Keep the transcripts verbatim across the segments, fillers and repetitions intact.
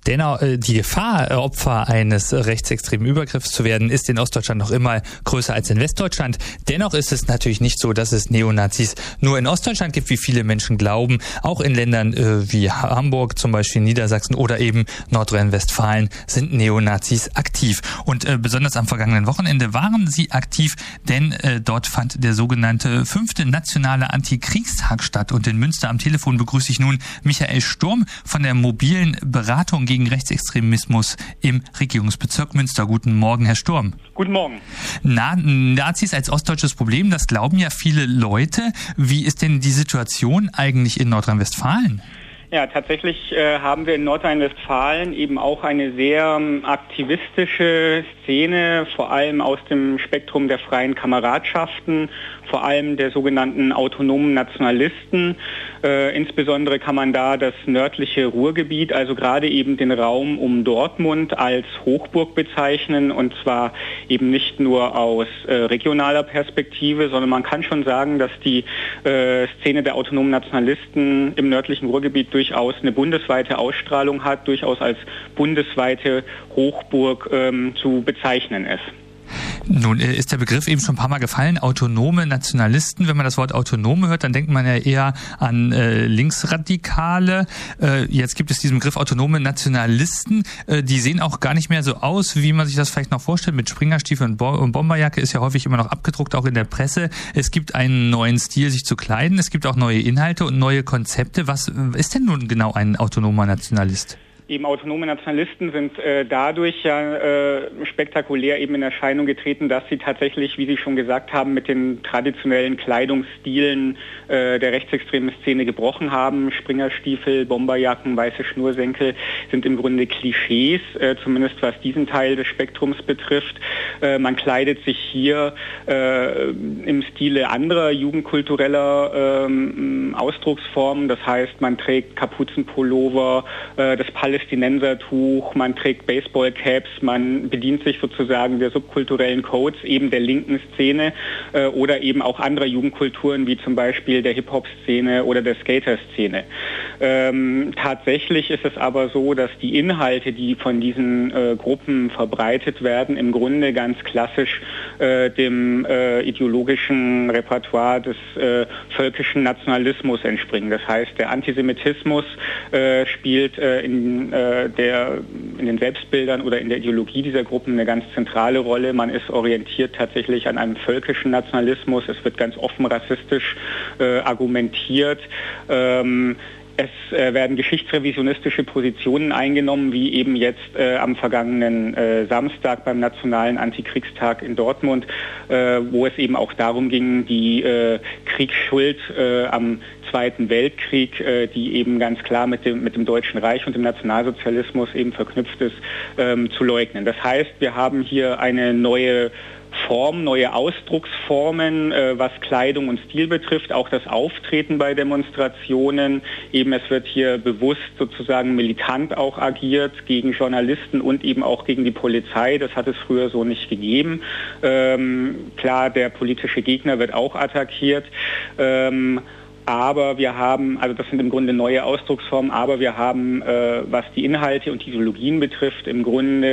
Dennoch, äh, die Gefahr, äh, Opfer eines äh, rechtsextremen Übergriffs zu werden, ist in Ostdeutschland noch immer größer als in Westdeutschland. Dennoch ist es natürlich nicht so, dass es Neonazis nur in Ostdeutschland gibt, wie viele Menschen glauben. Auch in Ländern äh, wie Hamburg, zum Beispiel Niedersachsen oder eben Nordrhein-Westfalen sind Neonazis aktiv. Und äh, besonders am vergangenen Wochenende waren sie aktiv, denn äh, dort fand der sogenannte fünfte nationale Antikriegstag statt. Und in Münster am Telefon begrüße ich nun Michael Sturm von der mobilen Beratung gegen Rechtsextremismus im Regierungsbezirk Münster. Guten Morgen, Herr Sturm. Guten Morgen. Na, Nazis als ostdeutsches Problem, das glauben ja viele Leute. Wie ist denn die Situation eigentlich in Nordrhein-Westfalen? Ja, tatsächlich äh, haben wir in Nordrhein-Westfalen eben auch eine sehr ähm, aktivistische Szene, vor allem aus dem Spektrum der freien Kameradschaften, vor allem der sogenannten autonomen Nationalisten. Äh, insbesondere kann man da das nördliche Ruhrgebiet, also gerade eben den Raum um Dortmund als Hochburg bezeichnen, und zwar eben nicht nur aus äh, regionaler Perspektive, sondern man kann schon sagen, dass die äh, Szene der autonomen Nationalisten im nördlichen Ruhrgebiet durchaus eine bundesweite Ausstrahlung hat, durchaus als bundesweite Hochburg ähm, zu bezeichnen ist. Nun ist der Begriff eben schon ein paar Mal gefallen, autonome Nationalisten. Wenn man das Wort autonome hört, dann denkt man ja eher an äh, Linksradikale. Äh, jetzt gibt es diesen Begriff autonome Nationalisten. Äh, die sehen auch gar nicht mehr so aus, wie man sich das vielleicht noch vorstellt. Mit Springerstiefel und, Bo- und Bomberjacke ist ja häufig immer noch abgedruckt, auch in der Presse. Es gibt einen neuen Stil, sich zu kleiden. Es gibt auch neue Inhalte und neue Konzepte. Was ist denn nun genau ein autonomer Nationalist? Eben autonome Nationalisten sind äh, dadurch ja äh, spektakulär eben in Erscheinung getreten, dass sie tatsächlich, wie Sie schon gesagt haben, mit den traditionellen Kleidungsstilen äh, der rechtsextremen Szene gebrochen haben. Springerstiefel, Bomberjacken, weiße Schnursenkel sind im Grunde Klischees, äh, zumindest was diesen Teil des Spektrums betrifft. Äh, man kleidet sich hier äh, im Stile anderer jugendkultureller äh, Ausdrucksformen. Das heißt, man trägt Kapuzenpullover, äh, das Palästinensertuch, man trägt Baseballcaps, man bedient sich sozusagen der subkulturellen Codes eben der linken Szene äh, oder eben auch anderer Jugendkulturen wie zum Beispiel der Hip-Hop-Szene oder der Skater-Szene. Ähm, tatsächlich ist es aber so, dass die Inhalte, die von diesen äh, Gruppen verbreitet werden, im Grunde ganz klassisch äh, dem äh, ideologischen Repertoire des äh, völkischen Nationalismus entspringen. Das heißt, der Antisemitismus äh, spielt äh, in Der, in den Selbstbildern oder in der Ideologie dieser Gruppen eine ganz zentrale Rolle. Man ist orientiert tatsächlich an einem völkischen Nationalismus. Es wird ganz offen rassistisch äh, argumentiert. Ähm, Es äh, werden geschichtsrevisionistische Positionen eingenommen, wie eben jetzt äh, am vergangenen äh, Samstag beim Nationalen Antikriegstag in Dortmund, äh, wo es eben auch darum ging, die äh, Kriegsschuld äh, am Zweiten Weltkrieg, äh, die eben ganz klar mit dem, mit dem Deutschen Reich und dem Nationalsozialismus eben verknüpft ist, ähm, zu leugnen. Das heißt, wir haben hier eine neue Form, neue Ausdrucksformen, äh, was Kleidung und Stil betrifft, auch das Auftreten bei Demonstrationen. Eben es wird hier bewusst sozusagen militant auch agiert gegen Journalisten und eben auch gegen die Polizei. Das hat es früher so nicht gegeben. Ähm, klar, der politische Gegner wird auch attackiert. Ähm, Aber wir haben, also das sind im Grunde neue Ausdrucksformen, aber wir haben, äh, was die Inhalte und die Ideologien betrifft, im Grunde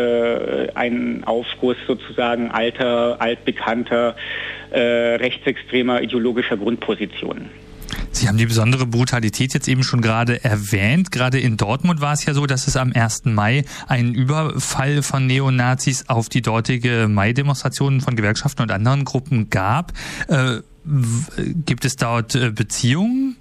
äh, einen Aufguss sozusagen alter, altbekannter, äh, rechtsextremer ideologischer Grundpositionen. Sie haben die besondere Brutalität jetzt eben schon gerade erwähnt. Gerade in Dortmund war es ja so, dass es am ersten Mai einen Überfall von Neonazis auf die dortige Mai-Demonstration von Gewerkschaften und anderen Gruppen gab. Äh, gibt es dort äh, Beziehungen?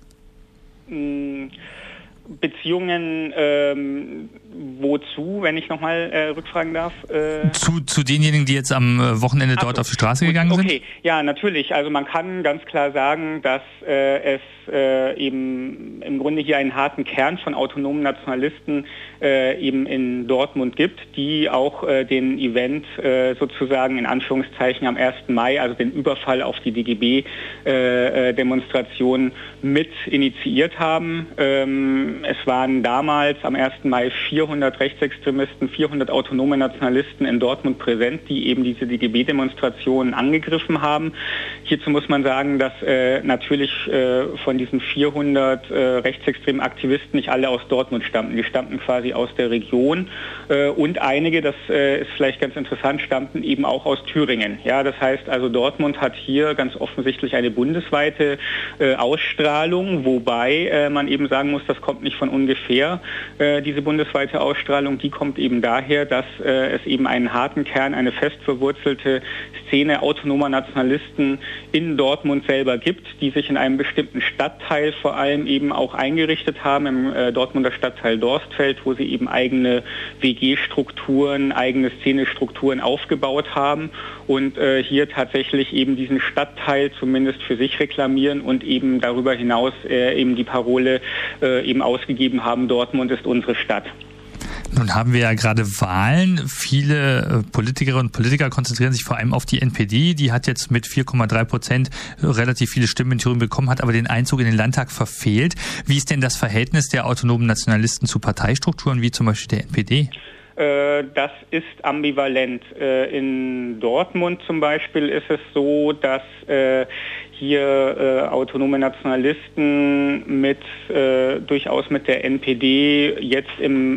Beziehungen ähm, wozu, wenn ich nochmal äh, rückfragen darf? Äh zu, zu denjenigen, die jetzt am Wochenende dort so auf die Straße gegangen okay. sind? Okay, ja, natürlich. Also man kann ganz klar sagen, dass äh, es äh, eben im Grunde hier einen harten Kern von autonomen Nationalisten äh, eben in Dortmund gibt, die auch äh, den Event äh, sozusagen in Anführungszeichen am ersten Mai, also den Überfall auf die D G B-Demonstration äh, mit initiiert haben. Ähm, es waren damals am ersten Mai vierhundert vierhundert Rechtsextremisten, vierhundert autonome Nationalisten in Dortmund präsent, die eben diese D G B-Demonstrationen angegriffen haben. Hierzu muss man sagen, dass äh, natürlich äh, von diesen vierhundert äh, rechtsextremen Aktivisten nicht alle aus Dortmund stammten. Die stammten quasi aus der Region äh, und einige, das äh, ist vielleicht ganz interessant, stammten eben auch aus Thüringen. Ja, das heißt also, Dortmund hat hier ganz offensichtlich eine bundesweite äh, Ausstrahlung, wobei äh, man eben sagen muss, das kommt nicht von ungefähr, äh, diese bundesweite Ausstrahlung, die kommt eben daher, dass äh, es eben einen harten Kern, eine fest verwurzelte Szene autonomer Nationalisten in Dortmund selber gibt, die sich in einem bestimmten Stadtteil vor allem eben auch eingerichtet haben, im äh, Dortmunder Stadtteil Dorstfeld, wo sie eben eigene W G-Strukturen, eigene Szenestrukturen aufgebaut haben und äh, hier tatsächlich eben diesen Stadtteil zumindest für sich reklamieren und eben darüber hinaus äh, eben die Parole äh, eben ausgegeben haben, Dortmund ist unsere Stadt. Nun haben wir ja gerade Wahlen. Viele Politikerinnen und Politiker konzentrieren sich vor allem auf die N P D. Die hat jetzt mit vier Komma drei Prozent relativ viele Stimmen in Thüringen bekommen, hat aber den Einzug in den Landtag verfehlt. Wie ist denn das Verhältnis der autonomen Nationalisten zu Parteistrukturen wie zum Beispiel der N P D? Das ist ambivalent. In Dortmund zum Beispiel ist es so, dass hier autonome Nationalisten mit durchaus mit der N P D jetzt im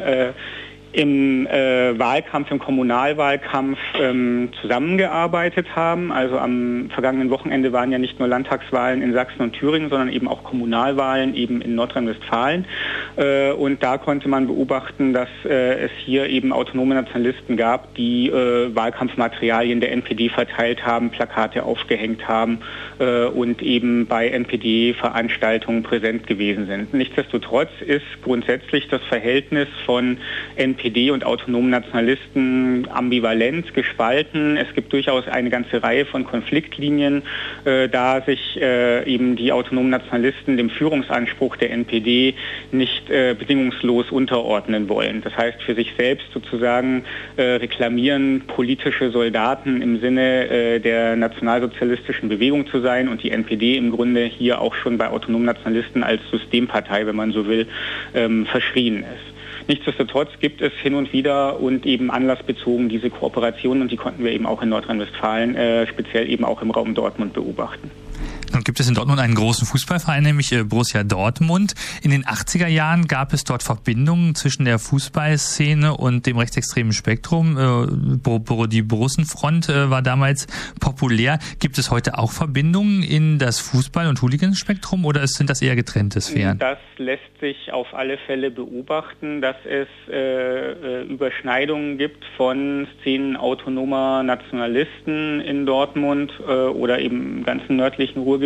im äh, Wahlkampf, im Kommunalwahlkampf ähm, zusammengearbeitet haben. Also am vergangenen Wochenende waren ja nicht nur Landtagswahlen in Sachsen und Thüringen, sondern eben auch Kommunalwahlen eben in Nordrhein-Westfalen. Äh, und da konnte man beobachten, dass äh, es hier eben autonome Nationalisten gab, die äh, Wahlkampfmaterialien der N P D verteilt haben, Plakate aufgehängt haben äh, und eben bei N P D-Veranstaltungen präsent gewesen sind. Nichtsdestotrotz ist grundsätzlich das Verhältnis von N P D N P D und autonomen Nationalisten ambivalent, gespalten. Es gibt durchaus eine ganze Reihe von Konfliktlinien, äh, da sich äh, eben die autonomen Nationalisten dem Führungsanspruch der N P D nicht äh, bedingungslos unterordnen wollen. Das heißt, für sich selbst sozusagen äh, reklamieren, politische Soldaten im Sinne äh, der nationalsozialistischen Bewegung zu sein und die N P D im Grunde hier auch schon bei autonomen Nationalisten als Systempartei, wenn man so will, ähm, verschrien ist. Nichtsdestotrotz gibt es hin und wieder und eben anlassbezogen diese Kooperationen und die konnten wir eben auch in Nordrhein-Westfalen, äh, speziell eben auch im Raum Dortmund beobachten. Nun gibt es in Dortmund einen großen Fußballverein, nämlich Borussia Dortmund. In den achtziger Jahren gab es dort Verbindungen zwischen der Fußballszene und dem rechtsextremen Spektrum. Die Borussenfront war damals populär. Gibt es heute auch Verbindungen in das Fußball- und Hooligan-Spektrum oder sind das eher getrennte Sphären? Das lässt sich auf alle Fälle beobachten, dass es äh, Überschneidungen gibt von Szenen autonomer Nationalisten in Dortmund äh, oder eben im ganzen nördlichen Ruhrgebiet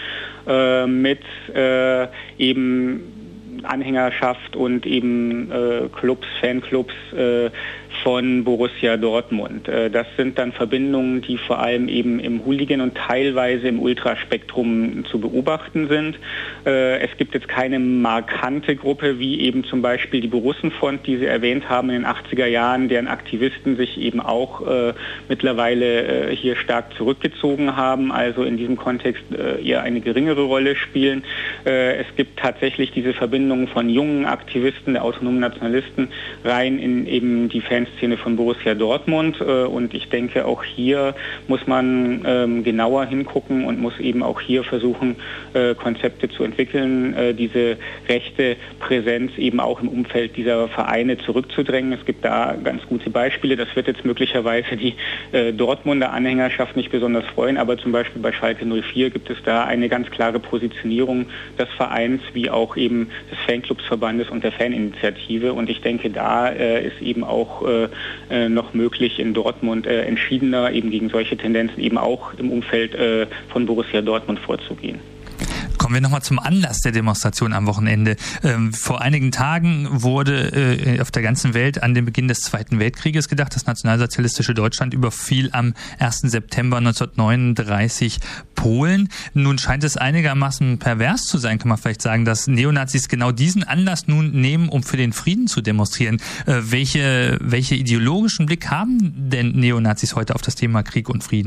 äh, mit äh, eben Anhängerschaft und eben äh, Clubs, Fanclubs äh, von Borussia Dortmund. Äh, das sind dann Verbindungen, die vor allem eben im Hooligan- und teilweise im Ultraspektrum zu beobachten sind. Äh, es gibt jetzt keine markante Gruppe, wie eben zum Beispiel die Borussenfront, die Sie erwähnt haben in den achtziger Jahren, deren Aktivisten sich eben auch äh, mittlerweile äh, hier stark zurückgezogen haben, also in diesem Kontext äh, eher eine geringere Rolle spielen. Äh, es gibt tatsächlich diese Verbindungen von jungen Aktivisten der autonomen Nationalisten rein in eben die Fanszene von Borussia Dortmund und ich denke, auch hier muss man ähm, genauer hingucken und muss eben auch hier versuchen, äh, Konzepte zu entwickeln, äh, diese rechte Präsenz eben auch im Umfeld dieser Vereine zurückzudrängen. Es gibt da ganz gute Beispiele. Das wird jetzt möglicherweise die äh, Dortmunder Anhängerschaft nicht besonders freuen, aber zum Beispiel bei Schalke null vier gibt es da eine ganz klare Positionierung des Vereins wie auch eben des Fanclubsverbandes und der Faninitiative und ich denke, da äh, ist eben auch äh, noch möglich in Dortmund äh, entschiedener eben gegen solche Tendenzen eben auch im Umfeld äh, von Borussia Dortmund vorzugehen. Kommen wir nochmal zum Anlass der Demonstration am Wochenende. Ähm, vor einigen Tagen wurde äh, auf der ganzen Welt an den Beginn des Zweiten Weltkrieges gedacht. Das nationalsozialistische Deutschland überfiel am ersten September neunzehnhundertneununddreißig Polen. Nun scheint es einigermaßen pervers zu sein, kann man vielleicht sagen, dass Neonazis genau diesen Anlass nun nehmen, um für den Frieden zu demonstrieren. Äh, welche, welche ideologischen Blick haben denn Neonazis heute auf das Thema Krieg und Frieden?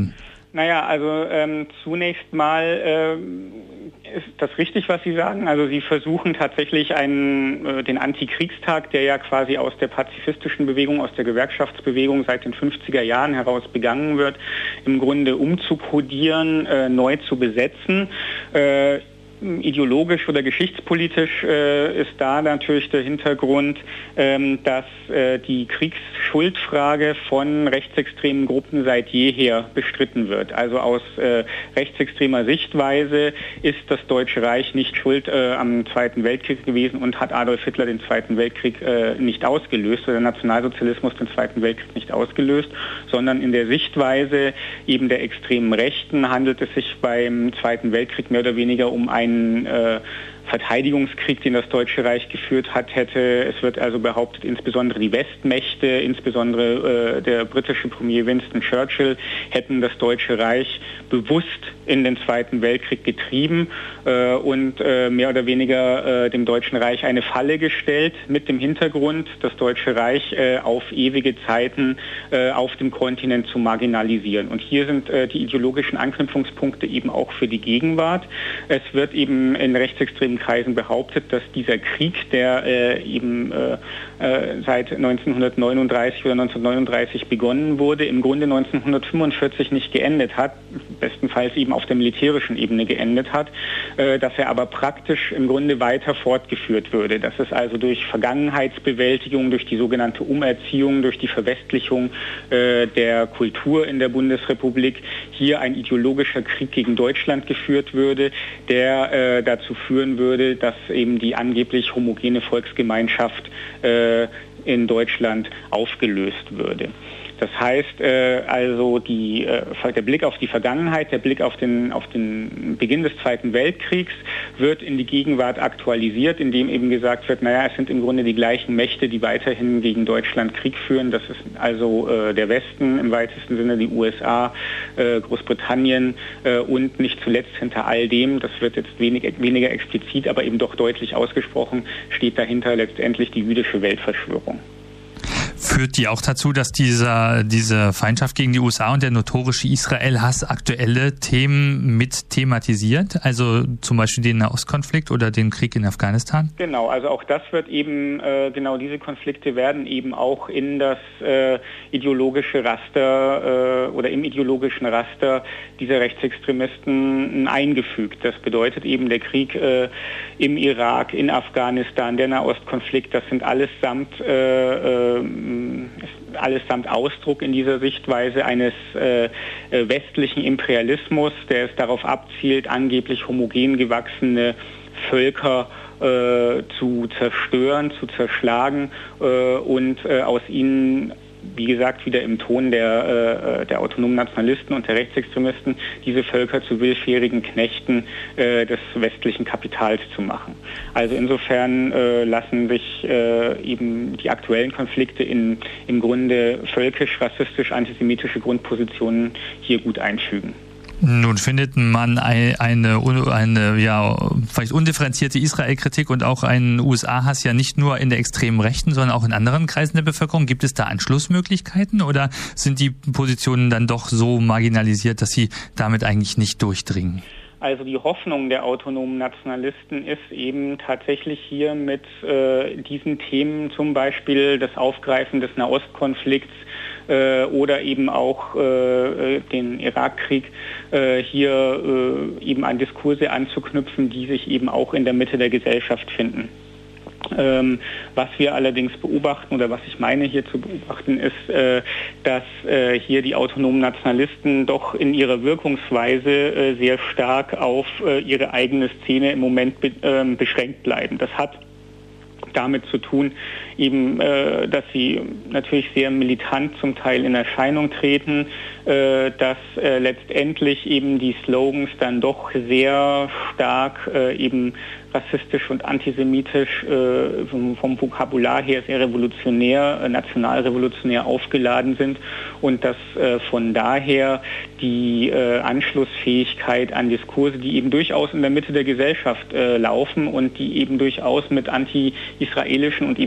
Naja, also ähm, zunächst mal ähm, ist das richtig, was Sie sagen. Also Sie versuchen tatsächlich einen, äh, den Antikriegstag, der ja quasi aus der pazifistischen Bewegung, aus der Gewerkschaftsbewegung seit den fünfziger Jahren heraus begangen wird, im Grunde umzukodieren, äh, neu zu besetzen. Äh, Ideologisch oder geschichtspolitisch äh, ist da natürlich der Hintergrund, ähm, dass äh, die Kriegsschuldfrage von rechtsextremen Gruppen seit jeher bestritten wird. Also aus äh, rechtsextremer Sichtweise ist das Deutsche Reich nicht schuld äh, am Zweiten Weltkrieg gewesen und hat Adolf Hitler den Zweiten Weltkrieg äh, nicht ausgelöst oder der Nationalsozialismus den Zweiten Weltkrieg nicht ausgelöst, sondern in der Sichtweise eben der extremen Rechten handelt es sich beim Zweiten Weltkrieg mehr oder weniger um ein Äh, Verteidigungskrieg, den das Deutsche Reich geführt hat, hätte. Es wird also behauptet, insbesondere die Westmächte, insbesondere äh, der britische Premier Winston Churchill, hätten das Deutsche Reich bewusst in den Zweiten Weltkrieg getrieben äh, und äh, mehr oder weniger äh, dem Deutschen Reich eine Falle gestellt, mit dem Hintergrund, das Deutsche Reich äh, auf ewige Zeiten äh, auf dem Kontinent zu marginalisieren. Und hier sind äh, die ideologischen Anknüpfungspunkte eben auch für die Gegenwart. Es wird eben in rechtsextremen Kreisen behauptet, dass dieser Krieg, der äh, eben äh, äh, seit neunzehnhundertneununddreißig oder neunzehnhundertneununddreißig begonnen wurde, im Grunde neunzehnhundertfünfundvierzig nicht geendet hat, bestenfalls eben auf der militärischen Ebene geendet hat, äh, dass er aber praktisch im Grunde weiter fortgeführt würde. Dass es also durch Vergangenheitsbewältigung, durch die sogenannte Umerziehung, durch die Verwestlichung äh, der Kultur in der Bundesrepublik hier ein ideologischer Krieg gegen Deutschland geführt würde, der äh, dazu führen würde, dass eben die angeblich homogene Volksgemeinschaft äh, in Deutschland aufgelöst würde. Das heißt äh, also die, äh, der Blick auf die Vergangenheit, der Blick auf den, auf den Beginn des Zweiten Weltkriegs wird in die Gegenwart aktualisiert, indem eben gesagt wird, naja, es sind im Grunde die gleichen Mächte, die weiterhin gegen Deutschland Krieg führen. Das ist also äh, der Westen, im weitesten Sinne die U S A, äh, Großbritannien äh, und nicht zuletzt hinter all dem, das wird jetzt wenig, weniger explizit, aber eben doch deutlich ausgesprochen, steht dahinter letztendlich die jüdische Weltverschwörung. Führt die auch dazu, dass dieser, diese Feindschaft gegen die U S A und der notorische Israel-Hass aktuelle Themen mit thematisiert? Also zum Beispiel den Nahostkonflikt oder den Krieg in Afghanistan? Genau, also auch das wird eben, äh, genau diese Konflikte werden eben auch in das äh, ideologische Raster äh, oder im ideologischen Raster dieser Rechtsextremisten eingefügt. Das bedeutet eben der Krieg äh, im Irak, in Afghanistan, der Nahostkonflikt, das sind allesamt äh, äh, allesamt Ausdruck in dieser Sichtweise eines äh, westlichen Imperialismus, der es darauf abzielt, angeblich homogen gewachsene Völker äh, zu zerstören, zu zerschlagen äh, und äh, aus ihnen, wie gesagt, wieder im Ton der, äh, der autonomen Nationalisten und der Rechtsextremisten, diese Völker zu willfährigen Knechten äh, des westlichen Kapitals zu machen. Also insofern äh, lassen sich äh, eben die aktuellen Konflikte in im Grunde völkisch, rassistisch, antisemitische Grundpositionen hier gut einfügen. Nun findet man eine, eine, eine ja, vielleicht undifferenzierte Israel-Kritik und auch einen U S A-Hass ja nicht nur in der extremen Rechten, sondern auch in anderen Kreisen der Bevölkerung. Gibt es da Anschlussmöglichkeiten oder sind die Positionen dann doch so marginalisiert, dass sie damit eigentlich nicht durchdringen? Also die Hoffnung der autonomen Nationalisten ist eben tatsächlich hier mit äh, diesen Themen, zum Beispiel das Aufgreifen des Nahostkonflikts äh, oder eben auch äh, den Irakkrieg, äh, hier äh, eben an Diskurse anzuknüpfen, die sich eben auch in der Mitte der Gesellschaft finden. Ähm, was wir allerdings beobachten oder was ich meine hier zu beobachten ist, äh, dass äh, hier die autonomen Nationalisten doch in ihrer Wirkungsweise äh, sehr stark auf äh, ihre eigene Szene im Moment be- äh, beschränkt bleiben. Das hat damit zu tun, eben, äh, dass sie natürlich sehr militant zum Teil in Erscheinung treten, äh, dass äh, letztendlich eben die Slogans dann doch sehr stark äh, eben rassistisch und antisemitisch äh, vom, vom Vokabular her sehr revolutionär, äh, nationalrevolutionär aufgeladen sind und dass äh, von daher die äh, Anschlussfähigkeit an Diskurse, die eben durchaus in der Mitte der Gesellschaft äh, laufen und die eben durchaus mit anti-israelischen und eben auch anti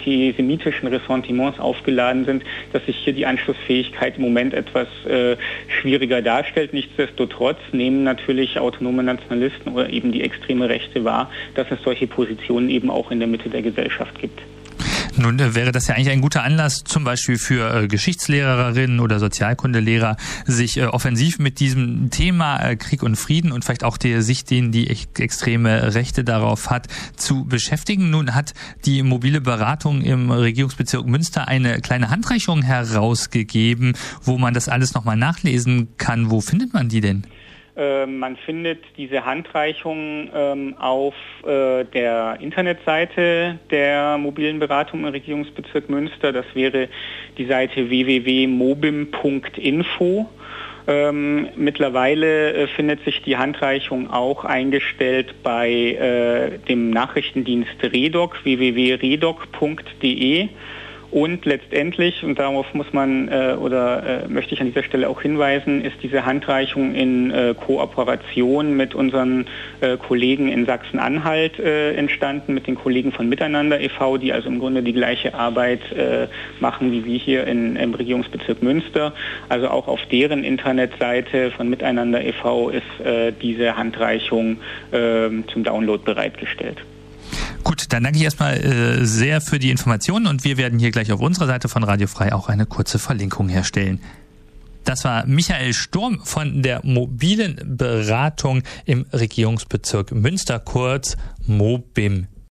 antisemitischen Ressentiments aufgeladen sind, dass sich hier die Anschlussfähigkeit im Moment etwas äh, schwieriger darstellt. Nichtsdestotrotz nehmen natürlich autonome Nationalisten oder eben die extreme Rechte wahr, dass es solche Positionen eben auch in der Mitte der Gesellschaft gibt. Nun äh, wäre das ja eigentlich ein guter Anlass, zum Beispiel für äh, Geschichtslehrerinnen oder Sozialkundelehrer, sich äh, offensiv mit diesem Thema äh, Krieg und Frieden und vielleicht auch der Sicht, den die echt extreme Rechte darauf hat, zu beschäftigen. Nun hat die mobile Beratung im Regierungsbezirk Münster eine kleine Handreichung herausgegeben, wo man das alles nochmal nachlesen kann. Wo findet man die denn? Man findet diese Handreichung ähm, auf äh, der Internetseite der mobilen Beratung im Regierungsbezirk Münster. Das wäre die Seite w w w punkt mobim punkt info. Ähm, mittlerweile äh, findet sich die Handreichung auch eingestellt bei äh, dem Nachrichtendienst Redoc, w w w punkt redoc punkt d e. Und letztendlich, und darauf muss man äh, oder äh, möchte ich an dieser Stelle auch hinweisen, ist diese Handreichung in äh, Kooperation mit unseren äh, Kollegen in Sachsen-Anhalt äh, entstanden, mit den Kollegen von Miteinander e V, die also im Grunde die gleiche Arbeit äh, machen wie wir hier in, im Regierungsbezirk Münster. Also auch auf deren Internetseite von Miteinander e V ist äh, diese Handreichung äh, zum Download bereitgestellt. Gut, dann danke ich erstmal äh, sehr für die Informationen und wir werden hier gleich auf unserer Seite von Radio Frei auch eine kurze Verlinkung herstellen. Das war Michael Sturm von der mobilen Beratung im Regierungsbezirk Münster, kurz MOBIM.